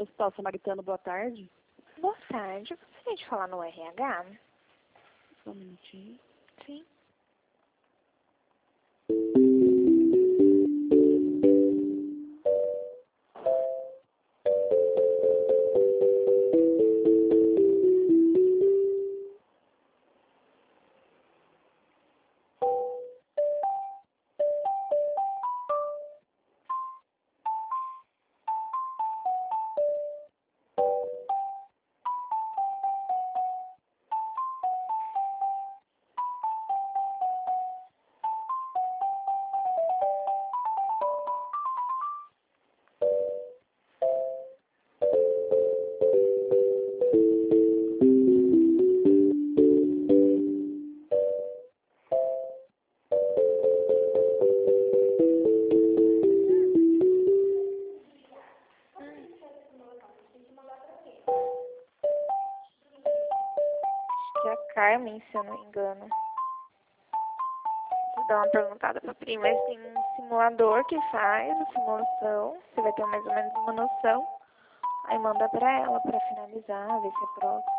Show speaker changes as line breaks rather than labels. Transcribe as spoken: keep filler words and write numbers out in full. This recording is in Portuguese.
Hospital Samaritano, boa tarde.
Boa tarde. Gostaria de falar no R H?
Só um minutinho.
Sim. Acho que é a Carmen, se eu não me engano. Vou dar uma perguntada pra prima, mas tem um simulador que faz a simulação. Você vai ter mais ou menos uma noção. Aí manda pra ela pra finalizar, ver se é próximo.